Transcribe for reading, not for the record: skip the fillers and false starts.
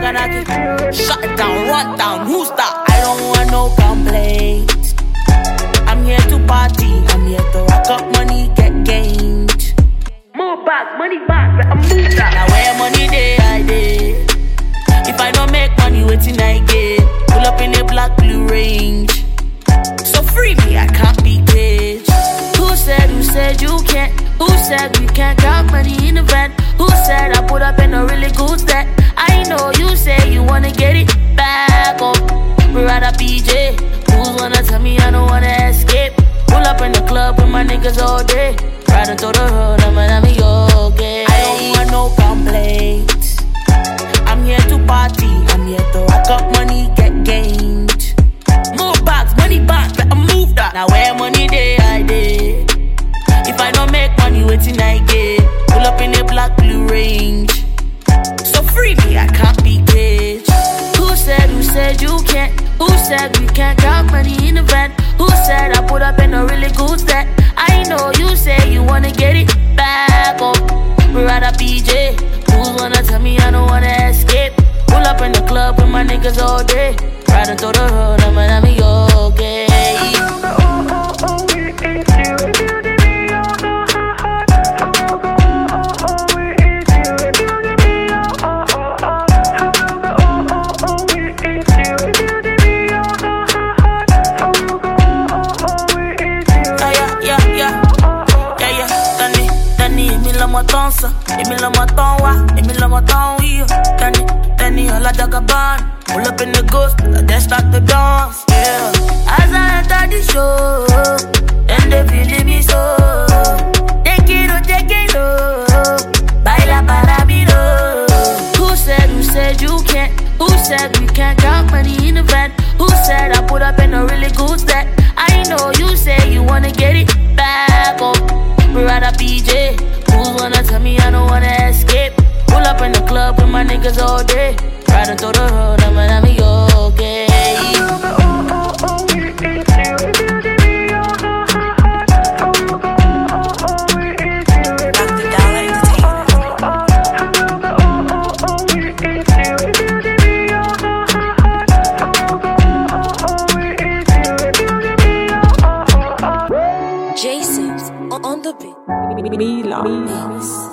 Maganaki. Shut it down, run down, who's that? I don't want no complaints. I'm here to party, I'm here to rack up money, get gained. More back, money back, better move that. Now where money day, I day. If I don't make money, waiting I get. Pull up in a black blue range. So free me, I can't be caged. Who said you can't? Who said we can't count money in the van? Who said I put up in a really good set? I know you say you wanna get it back up. We rather PJ. Who's wanna tell me I don't wanna escape? Pull up in the club with my niggas all day. Riding through the hood, I'm okay. I don't want no complaints. I'm here to party, I'm here to rack up money, get gained. More bags, money back, better move that. Now where money day, I day. If I don't make money, waiting I get. Pull up in a black blue range. So free me, I can't be caged. Who said you can't? Who said we can't count money in the van? Who said I put up in a really good set? I know you say you wanna get it back up. We rather PJ. Who's wanna tell me I don't wanna escape? Pull up in the club with my niggas all day. Riding through the hood, I'm okay. Emi la maton wa, emi la maton we. Danny, all I jagaban. Pull up in the ghost, then start to dance. Yeah. As I enter the show, then they feeling me so. Take it, baila para mí, no. Who said you can't? Who said we can't count money in the van? Who said I put up in a really good set? I know you say you wanna get it back up. We rather PJ. Who's wanna tell me I don't wanna escape? Pull up in the club with my niggas all day. Riding through the hood, I'm okay. Jason's on the beat. Mila.